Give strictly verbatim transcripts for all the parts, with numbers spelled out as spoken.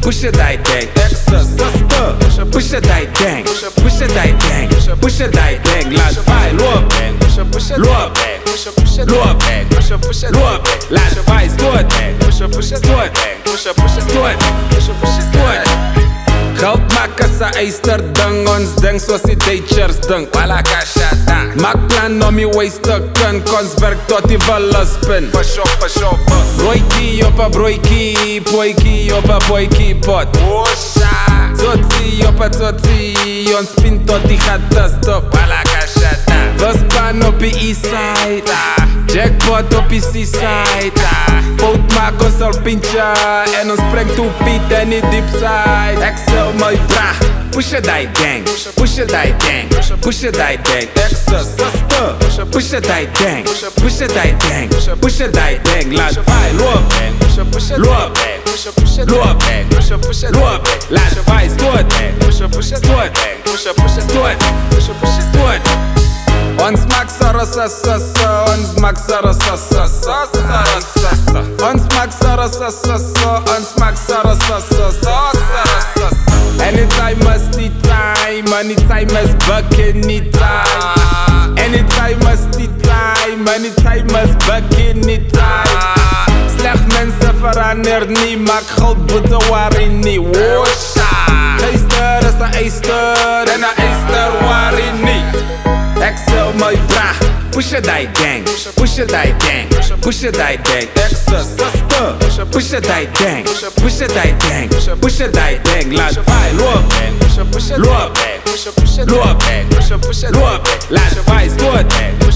push it die dang, extra sister, push it die dang, push it die dang, push it die dang, laat vai, loop, loop, loop, loop, laat vai, stoot, stoot, stoot, stoot. Geld maak as a eister ding, ons ding soos die Duitsers dink. Wala ka shata. Maak plan om die waist te kun, kons werk tot die wille spin. Push op, push op, push. Broikie op a broikie, poikie op a poikie pot. Osha. Totsie op a totsie, ons spin tot die gatte stop. Wala ka shata. Waspan op die east side, jackpot op die seaside. Poot maak ons al pintje, en ons spring two feet in die deep side. Excel my bra, push it die dang, push it die dang, push it die dang. Extra sister, push it die dang, push it die dang, push it die dang. Laat vai, loop, loop, loop, loop. Laat vai, stoot, stoot, stoot, stoot. Ons maak sara sa sa sa, ons maak sara sa sa sa sa sa sa. Ons maak sara sa sa sa, ons maak sara sa sa sa sa sa. Anytime is the time, anytime is bikini time. Anytime is the time, anytime is bikini time. Slecht mense verander nie, maak geld boete waarin nie. Wosha. Eister is a eister, en a eister waarin nie. Excel my bra, push it die dang, push it die dang, push it die dang. Extra sister, push it die dang, push it die dang, push it die dang. Laat vai, loop, loop, loop, loop. Laat vai, stoot,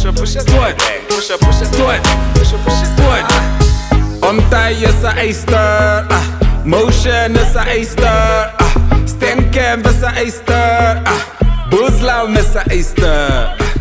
stoot, stoot, stoot. Omtai is a eister, motion is a eister, Stencam is a eister, Boozlam is a eister.